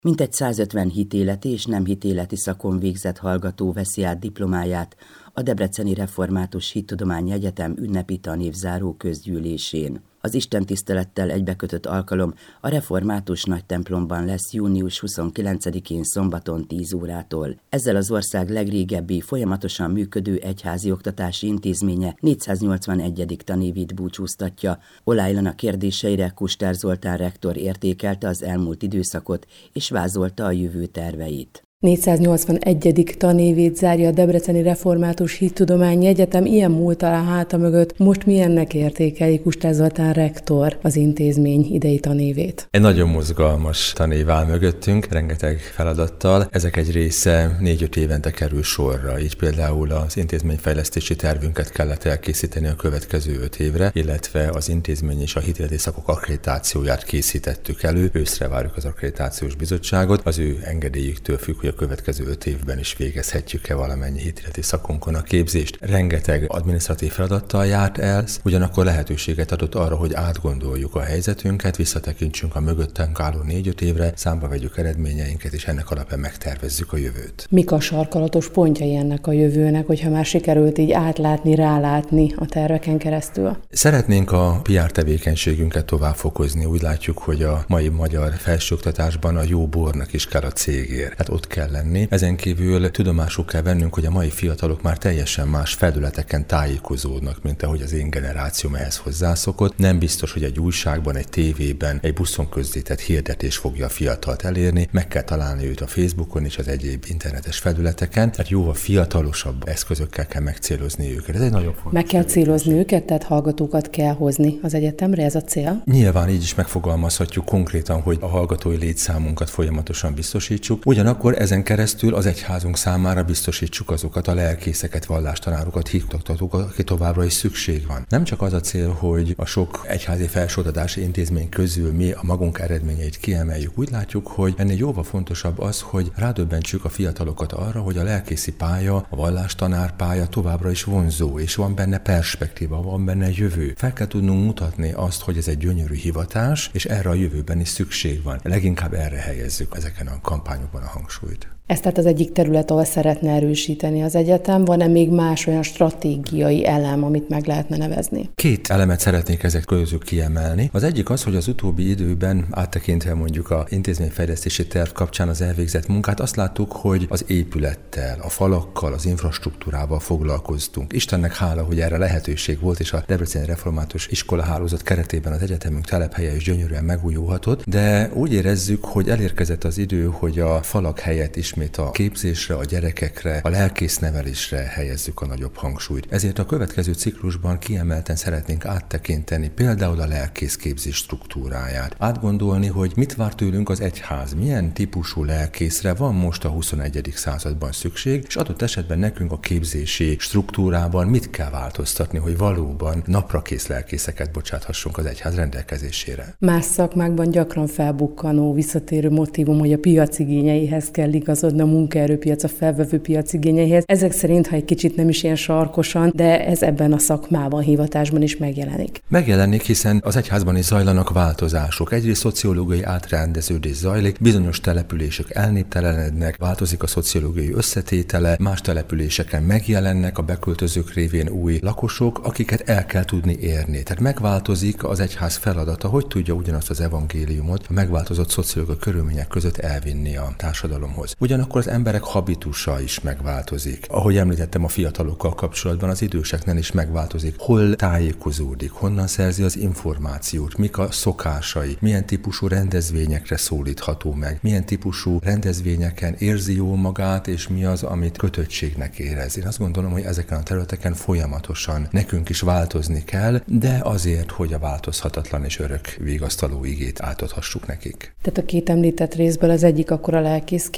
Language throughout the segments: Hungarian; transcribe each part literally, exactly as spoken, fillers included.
Mintegy százötven hitéleti és nem hitéleti szakon végzett hallgató veszi át diplomáját a Debreceni Református Hittudományi Egyetem ünnepi tanévzáró közgyűlésén. Az istentisztelettel egybekötött alkalom a református nagytemplomban lesz június huszonkilencedikén szombaton tíz órától. Ezzel az ország legrégebbi, folyamatosan működő egyházi oktatási intézménye négyszáznyolcvanegyedik tanévét búcsúztatja. Olájlana kérdéseire Kustár Zoltán rektor értékelte az elmúlt időszakot és vázolta a jövő terveit. négyszáznyolcvanegyedik tanévét zárja a Debreceni Református Hittudományi Egyetem, ilyen múlt áll a háta mögött. Most milyennek értékeli Kustár Zoltán rektor az intézmény idei tanévét? Egy nagyon mozgalmas tanév áll mögöttünk, rengeteg feladattal. Ezek egy része négy-öt évente kerül sorra. Így például az intézményfejlesztési tervünket kellett elkészíteni a következő öt évre, illetve az intézmény és a hitéleti szakok akkreditációját készítettük elő. Őszre várjuk az akkreditációs bizottságot. Az ő engedélyüktől függ, hogy a következő öt évben is végezhetjük-e valamennyi hitéleti szakunkon a képzést. Rengeteg adminisztratív feladattal járt el, ugyanakkor lehetőséget adott arra, hogy átgondoljuk a helyzetünket, visszatekintsünk a mögöttünk álló négy-öt évre, számba vegyük eredményeinket, és ennek alapján megtervezzük a jövőt. Mik a sarkalatos pontjai ennek a jövőnek, hogyha már sikerült így átlátni, rálátni a terveken keresztül? Szeretnénk a pé er tevékenységünket tovább fokozni. Úgy látjuk, hogy a mai magyar felsőoktatásban a jó bornak is kell a cégért. Hát ott kell lenni. Ezen kívül tudomásul kell vennünk, hogy a mai fiatalok már teljesen más felületeken tájékozódnak, mint ahogy az én generációm ehhez hozzászokott. Nem biztos, hogy egy újságban, egy tévében, egy buszon közzétett hirdetés fogja a fiatalt elérni. Meg kell találni őt a Facebookon és az egyéb internetes felületeken. Tehát jóval fiatalosabb eszközökkel kell megcélozni őket. Ez egy nagyon fontos. Meg kell célozni őket, tehát hallgatókat kell hozni az egyetemre, ez a cél? Nyilván így is megfogalmazhatjuk konkrétan, hogy a hallgatói létszámunkat folyamatosan biztosítsuk. Ugyanakkor ezen keresztül az egyházunk számára biztosítsuk azokat a lelkészeket, vallástanárokat, hitoktatókat, aki továbbra is szükség van. Nem csak az a cél, hogy a sok egyházi felsőoktatási intézmény közül mi a magunk eredményeit kiemeljük. Úgy látjuk, hogy ennél jóval fontosabb az, hogy rádöbbentsük a fiatalokat arra, hogy a lelkészi pálya, a vallástanár pálya továbbra is vonzó, és van benne perspektíva, van benne jövő. Fel kell tudnunk mutatni azt, hogy ez egy gyönyörű hivatás, és erre a jövőben is szükség van. Leginkább erre helyezzük ezeken a kampányokban a hangsúlyt. Ez tehát az egyik terület, ahol szeretne erősíteni az egyetem. Van-e még más olyan stratégiai elem, amit meg lehetne nevezni? Két elemet szeretnék ezek közül kiemelni. Az egyik az, hogy az utóbbi időben áttekintve mondjuk a intézményfejlesztési terv kapcsán az elvégzett munkát, azt láttuk, hogy az épülettel, a falakkal, az infrastruktúrával foglalkoztunk. Istennek hála, hogy erre lehetőség volt, és a Debreceni Református Iskolahálózat keretében az egyetemünk telephelye is gyönyörűen megújulhatott, de úgy érezzük, hogy elérkezett az idő, hogy a falak helyett is a képzésre, a gyerekekre, a lelkésznevelésre helyezzük a nagyobb hangsúlyt. Ezért a következő ciklusban kiemelten szeretnénk áttekinteni például a lelkészképzés struktúráját. Átgondolni, hogy mit vár tőlünk az egyház, milyen típusú lelkészre van most a huszonegyedik században szükség, és adott esetben nekünk a képzési struktúrában mit kell változtatni, hogy valóban naprakész lelkészeket bocsáthassunk az egyház rendelkezésére. Más szakmákban gyakran felbukkanó, visszatérő motívum, hogy a piac igényeihez kell igazodni, a munkaerőpiac a felvevő piac igényeihez. Ezek szerint, ha egy kicsit nem is ilyen sarkosan, de ez ebben a szakmában, hivatásban is megjelenik. Megjelenik, hiszen az egyházban is zajlanak változások. Egyrészt szociológiai átrendeződés zajlik, bizonyos települések elnéptelenednek, változik a szociológiai összetétele, más településeken megjelennek a beköltözők révén új lakosok, akiket el kell tudni érni. Tehát megváltozik az egyház feladata, hogy tudja ugyanazt az evangéliumot a megváltozott szociológiai körülmények között elvinni a társadalomhoz. Ugyanakkor az emberek habitusa is megváltozik. Ahogy említettem, a fiatalokkal kapcsolatban az időseknél is megváltozik. Hol tájékozódik, honnan szerzi az információt, mik a szokásai, milyen típusú rendezvényekre szólítható meg, milyen típusú rendezvényeken érzi jól magát, és mi az, amit kötöttségnek érez. Én azt gondolom, hogy ezeken a területeken folyamatosan nekünk is változni kell, de azért, hogy a változhatatlan és örök vigasztaló igét átadhassuk nekik. Tehát a két említett részből az egyik akkor a lelkészképzés,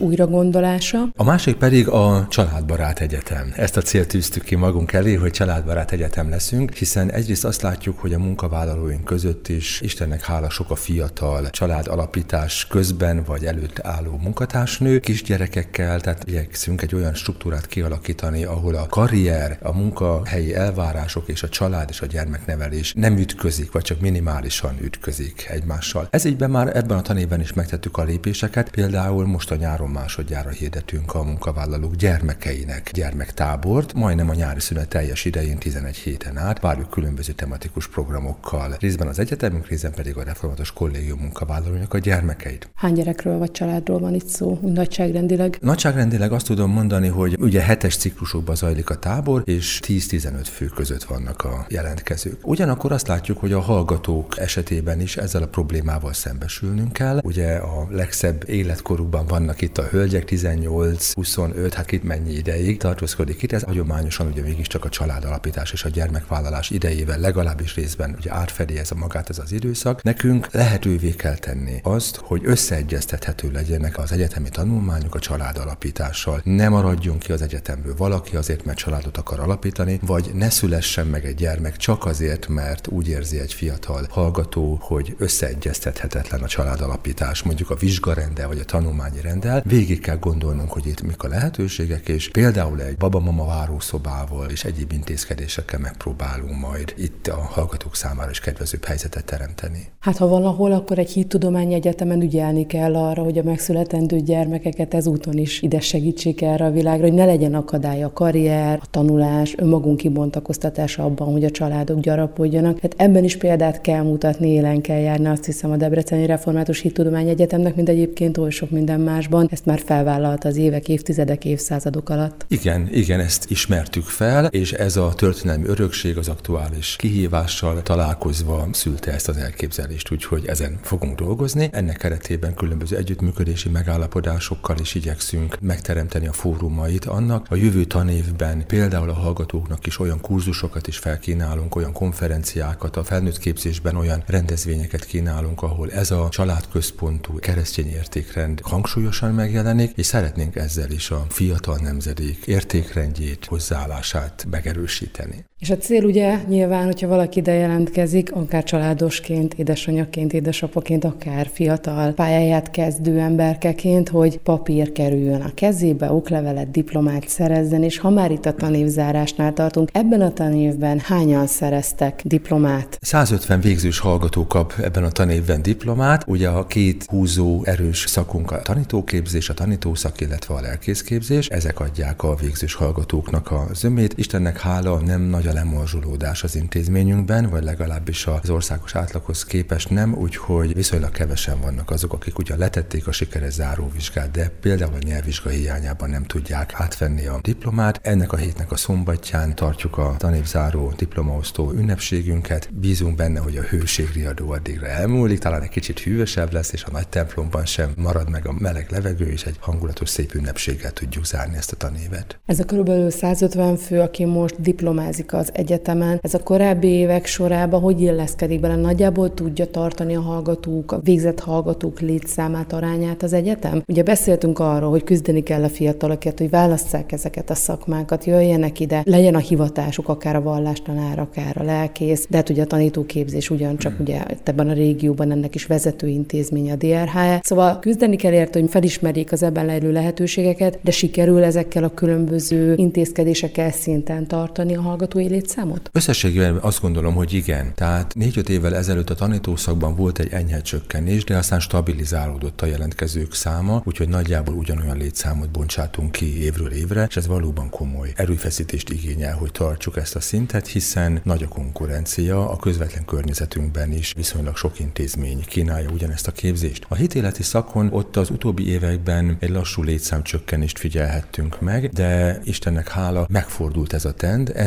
újragondolása. A másik pedig a családbarát egyetem. Ezt a célt tűztük ki magunk elé, hogy családbarát egyetem leszünk, hiszen egyrészt azt látjuk, hogy a munkavállalóink között is Istennek hála sok a fiatal családalapítás közben vagy előtt álló munkatársnő, kisgyerekekkel, tehát igyekszünk egy olyan struktúrát kialakítani, ahol a karrier, a munkahelyi elvárások és a család és a gyermeknevelés nem ütközik, vagy csak minimálisan ütközik egymással. Ez ígyben már ebben a tanévben is megtettük a lépéseket, például most a nyáron másodjára hirdetünk a munkavállalók gyermekeinek gyermektábort, majdnem a nyári szünet teljes idején tizenegy héten át, várjuk különböző tematikus programokkal, részben az egyetemünk, részben pedig a református kollégium munkavállalóinak a gyermekeit. Hány gyerekről vagy családról van itt szó, nagyságrendileg? Nagyságrendileg azt tudom mondani, hogy ugye hetes ciklusokban zajlik a tábor, és tíz-tizenöt fő között vannak a jelentkezők. Ugyanakkor azt látjuk, hogy a hallgatók esetében is ezzel a problémával szembesülnünk kell. Ugye a legszebb életkorukban vannak itt a hölgyek, tizennyolc-huszonöt, hát itt mennyi ideig tartózkodik itt. Ez hagyományosan ugye mégiscsak a családalapítás és a gyermekvállalás idejével legalábbis részben ugye átfedi ez a magát ez az időszak. Nekünk lehetővé kell tenni azt, hogy összeegyeztethető legyenek az egyetemi tanulmányok a családalapítással. Ne maradjon ki az egyetemről valaki azért, mert családot akar alapítani, vagy ne szülessen meg egy gyermek csak azért, mert úgy érzi egy fiatal hallgató, hogy összeegyeztethetetlen a családalapítás, mondjuk a vizsgarendel vagy a tanulmányi rendel. Végig kell gondolnunk, hogy itt mik a lehetőségek, és például egy baba-mama várószobával és egyéb intézkedésekkel megpróbálunk majd itt a hallgatók számára is kedvezőbb helyzetet teremteni. Hát ha valahol, akkor egy hittudományi egyetemen ügyelni kell arra, hogy a megszületendő gyermekeket ezúton is ide segítsék erre a világra, hogy ne legyen akadály a karrier, a tanulás, önmagunk kibontakoztatása abban, hogy a családok gyarapodjanak. Tehát ebben is példát kell mutatni, élen kell járni, azt hiszem a Debreceni Református Hittudományi Egyetemnek, mint egyébként oly sok minden másban. Ezt már felvállalta az évek, évtizedek, évszázadok alatt. Igen, igen, ezt ismertük fel, és ez a történelmi örökség az aktuális kihívással találkozva szülte ezt az elképzelést, úgyhogy ezen fogunk dolgozni. Ennek keretében különböző együttműködési megállapodásokkal is igyekszünk megteremteni a fórumait annak. A jövő tanévben például a hallgatóknak is olyan kurzusokat is felkínálunk, olyan konferenciákat, a felnőtt képzésben olyan rendezvényeket kínálunk, ahol ez a családközpontú keresztény értékrend hangsúlyosan megjelenik, és szeretnénk ezzel is a fiatal nemzedék értékrendjét, hozzáállását megerősíteni. És a cél ugye nyilván, hogyha valaki ide jelentkezik, akár családosként, édesanyaként, édesapaként, akár fiatal pályáját kezdő emberkeként, hogy papír kerüljön a kezébe, oklevelet, diplomát szerezzen, és ha már itt a tanévzárásnál tartunk, ebben a tanévben hányan szereztek diplomát? százötven végzős hallgató kap ebben a tanévben diplomát. Ugye a két húzó erős szakunk a tanítóképzés, a tanítószak, illetve a lelkészképzés. Ezek adják a végzős hallgatóknak a zömét. Istennek hála, nem nagy a lemorzsolódás az intézményünkben, vagy legalábbis az országos átlaghoz képest nem, úgyhogy viszonylag kevesen vannak azok, akik ugyan letették a sikeres záróvizsgát, de például a nyelvvizsga hiányában nem tudják átvenni a diplomát. Ennek a hétnek a szombatján tartjuk a tanévzáró diplomaosztó ünnepségünket. Bízunk benne, hogy a hőségriadó addigra elmúlik, talán egy kicsit hűvösebb lesz, és a nagy templomban sem marad meg a meleg levegő, és egy hangulatos szép ünnepséggel tudjuk zárni ezt a tanévet. Ez a körülbelül százötven fő, aki most diplomázik az egyetemen, ez a korábbi évek sorában hogy illeszkedik bele? Nagyjából tudja tartani a hallgatók, a végzett hallgatók létszámát, arányát az egyetem? Ugye beszéltünk arról, hogy küzdeni kell a fiatalokért, hogy válasszák ezeket a szakmákat, jöjjenek ide, legyen a hivatásuk, akár a vallástanár, akár a lelkész, de hát ugye a tanítóképzés ugyancsak hmm. ugye ebben a régióban ennek is vezető intézménye a dé er há e. Szóval küzdeni kell érte, hogy felismerjék az ebben lejlő lehetőségeket, de sikerül ezekkel a különböző intézkedésekkel szinten tartani a hallgatói létszámot? Összességében azt gondolom, hogy igen. Tehát négy-öt évvel ezelőtt a tanítószakban volt egy enyhe csökkenés, de aztán stabilizálódott a jelentkezők száma, úgyhogy nagyjából ugyanolyan létszámot bontsátunk ki évről évre, és ez valóban komoly erőfeszítést igényel, hogy tartsuk ezt a szintet, hiszen nagy a konkurencia, a közvetlen környezetünkben is viszonylag sok intézmény kínálja ugyanezt a képzést. A hitéleti szakon ott az utóbbi években egy lassú létszámcsökkenést figyelhettünk meg, de Istennek hála megfordult ez a trend, ennek a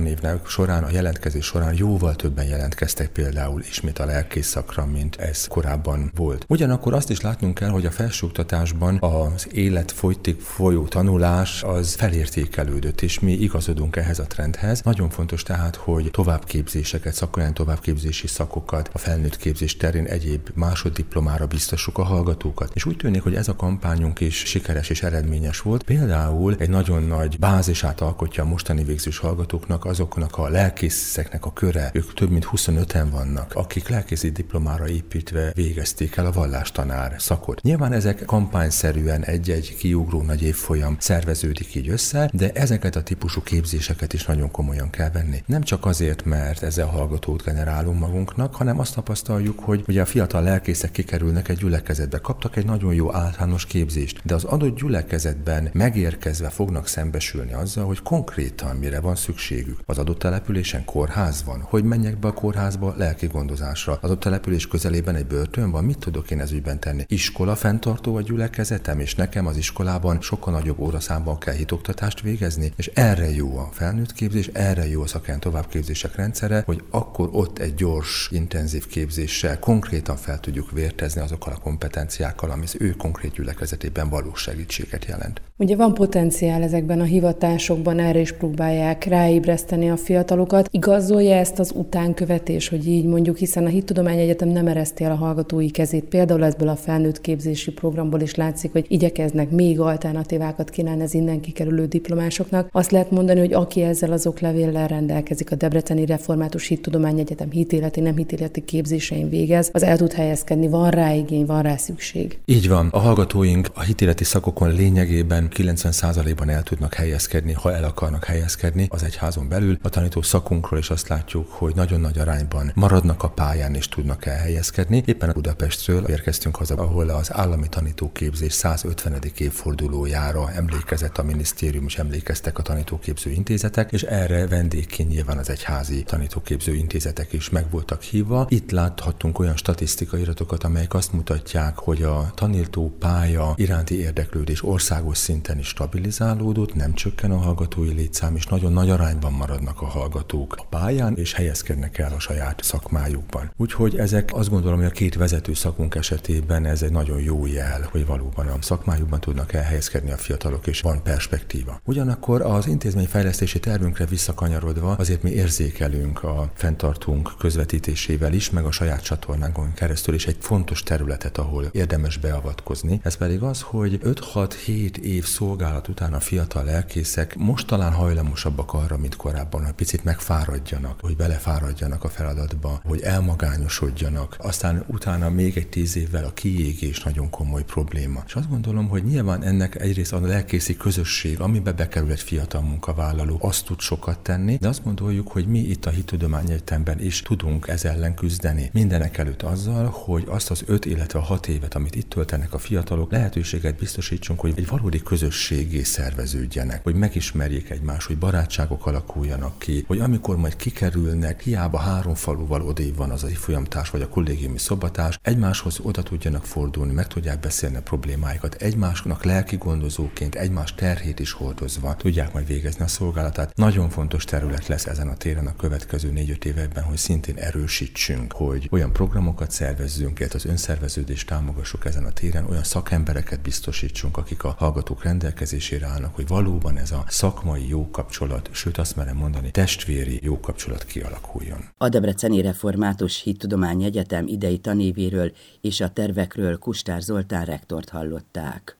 tanévnek során, a jelentkezés során jóval többen jelentkeztek például ismét a lelkész szakra, mint ez korábban volt. Ugyanakkor azt is látnunk kell, hogy a felsőoktatásban az életfogytig folyó tanulás az felértékelődött, és mi igazodunk ehhez a trendhez. Nagyon fontos tehát, hogy továbbképzéseket, szakmai továbbképzési szakokat, a felnőtt képzés terén egyéb másoddiplomára biztassuk a hallgatókat. És úgy tűnik, hogy ez a kampányunk is sikeres és eredményes volt. Például egy nagyon nagy bázisát alkotja a mostani végzős hallgatóknak azoknak a lelkészeknek a köre. Ők több mint huszonöten vannak, akik lelkészi diplomára építve végezték el a vallástanár szakot. Nyilván ezek kampányszerűen egy-egy kiugró nagy évfolyam szerveződik így össze, de ezeket a típusú képzéseket is nagyon komolyan kell venni. Nem csak azért, mert ezzel hallgatót generálunk magunknak, hanem azt tapasztaljuk, hogy ugye a fiatal lelkészek kikerülnek egy gyülekezetbe, kaptak egy nagyon jó általános képzést, de az adott gyülekezetben megérkezve fognak szembesülni azzal, hogy konkrétan mire van szükségük. Az adott településen kórház van, hogy menjek be a kórházba lelki gondozásra. Az adott település közelében egy börtön van, mit tudok én ez ügyben tenni? Iskola fenntartó a gyülekezetem, és nekem az iskolában sokkal nagyobb óraszámban kell hitoktatást végezni, és erre jó a felnőtt képzés, erre jó a szakmai továbbképzések rendszere, hogy akkor ott egy gyors, intenzív képzéssel konkrétan fel tudjuk vértezni azokkal a kompetenciákkal, ami az ő konkrét gyülekezetében valós segítséget jelent. Ugye van potenciál ezekben a hivatásokban, erre is próbálják ráébreszteni a fiatalokat. Igazolja ezt az utánkövetés, hogy így mondjuk, hiszen a Hittudományegyetem nem ereszti el a hallgatói kezét. Például ebből a felnőtt képzési programból is látszik, hogy igyekeznek még alternatívákat kínálni az innen kikerülő diplomásoknak. Azt lehet mondani, hogy aki ezzel az oklevéllel rendelkezik, a Debreceni Református Hittudományegyetem hitéleti, nem hitéleti képzésein végez, az el tud helyezkedni, van rá igény, van rá szükség. Így van. A hallgatóink a hitéleti szakokon lényegében kilencven százalékban el tudnak helyezkedni, ha el akarnak helyezkedni az egyházon belül. A tanító szakunkról is azt látjuk, hogy nagyon nagy arányban maradnak a pályán és tudnak elhelyezkedni. Éppen a Budapestről érkeztünk haza, ahol az állami tanítóképzés százötvenedik évfordulójára emlékezett a minisztérium, és emlékeztek a tanítóképző intézetek, és erre vendégként nyilván az egyházi tanítóképző intézetek is meg voltak hívva. Itt láthattunk olyan statisztikai iratokat, amelyek azt mutatják, hogy a tanító pálya iránti érdeklődés országos szinten is stabilizálódott, nem csökken a hallgatói létszám, és nagyon nagy arányban maradnak a hallgatók a pályán, és helyezkednek el a saját szakmájukban. Úgyhogy ezek azt gondolom, hogy a két vezető szakunk esetében ez egy nagyon jó jel, hogy valóban a szakmájukban tudnak elhelyezkedni a fiatalok, és van perspektíva. Ugyanakkor az intézményfejlesztési tervünkre visszakanyarodva azért mi érzékelünk a fenntartónk közvetítésével is, meg a saját csatornánkon keresztül is egy fontos területet, ahol érdemes beavatkozni. Ez pedig az, hogy öt-hat-hét év szolgálat után a fiatal lelkészek most talán hajlamosabbak arra, mint korábban, hogy picit megfáradjanak, hogy belefáradjanak a feladatba, hogy elmagányosodjanak. Aztán utána még egy tíz évvel a kiégés nagyon komoly probléma. És azt gondolom, hogy nyilván ennek egyrészt a lelkészi közösség, amiben bekerül egy fiatal munkavállaló, azt tud sokat tenni, de azt gondoljuk, hogy mi itt a Hittudományegyetemben is tudunk ez ellen küzdeni. Mindenek előtt azzal, hogy azt az öt, illetve hat évet, amit itt töltenek a fiatalok, lehetőséget biztosítsunk, hogy egy valódi közösségé szerveződjenek, hogy megismerjék egymást, hogy barátságok alakuljanak ki, hogy amikor majd kikerülnek, hiába három faluval odébb van az a folyamtárs vagy a kollégiumi szobatárs, egymáshoz oda tudjanak fordulni, meg tudják beszélni a problémáikat, egymásnak lelki gondozóként, egymás terhét is hordozva tudják majd végezni a szolgálatát. Nagyon fontos terület lesz ezen a téren a következő négy-öt években, hogy szintén erősítsünk, hogy olyan programokat szervezzünk, illetve az önszerveződést támogassuk ezen a téren, olyan szakembereket biztosítsunk, akik a hallgatók rendelkezésére állnak, hogy valóban ez a szakmai jó kapcsolat, sőt azt merem mondani, testvéri jó kapcsolat kialakuljon. A Debreceni Református Hittudományegyetem idei tanévéről és a tervekről Kustár Zoltán rektort hallották.